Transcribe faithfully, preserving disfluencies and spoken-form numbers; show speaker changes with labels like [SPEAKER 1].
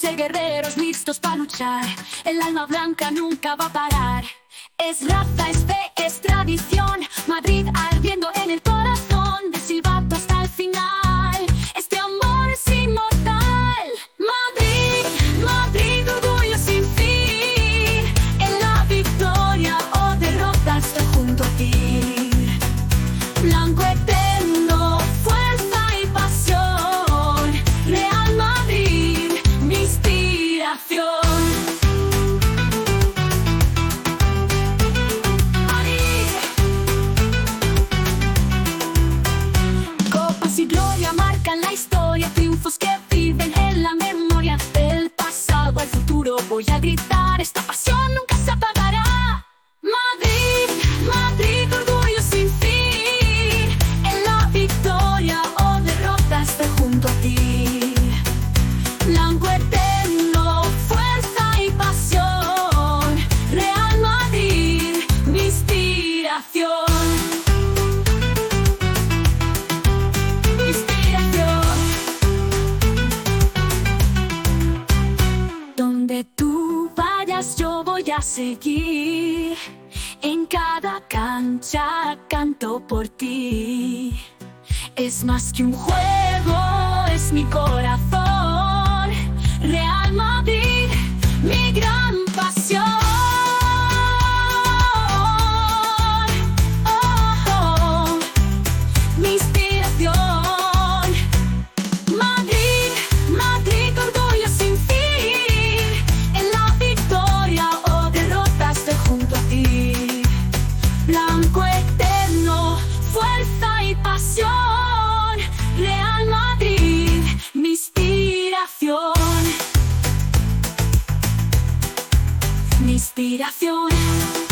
[SPEAKER 1] once guerreros listos para luchar. El alma blanca nunca va a parar. Es raza, es fe, es tradición. Madrid ardiendo en el corazón, de silbato hasta el final. Este amor es inmortal. Madrid, Madrid, orgullo sin fin. En la victoria o derrota estoy junto a ti. Blanco eterno, fuerza y pasión. Real Madrid, mi inspiración. Copas y gloria marcan la historia, triunfos que viven en la memoria. Del pasado al futuro voy a gritar, esta pasión nunca se apagará. Madrid, Madrid, orgullo sin fin. En la victoria o derrota estoy junto a ti. Blanco eterno, fuerza y pasión. Real Madrid, mi inspiración. Donde tú vayas yo voy a seguir. En cada cancha canto por ti. Es más que un juego, es mi corazón. Real Madrid, mi gran pasión. Oh, oh, mi inspiración. Madrid, Madrid, orgullo sin fin. En la victoria o derrota estoy junto a ti. Blanco eterno, fuerza y pasión. Real Madrid, mi inspiración. Mi inspiración.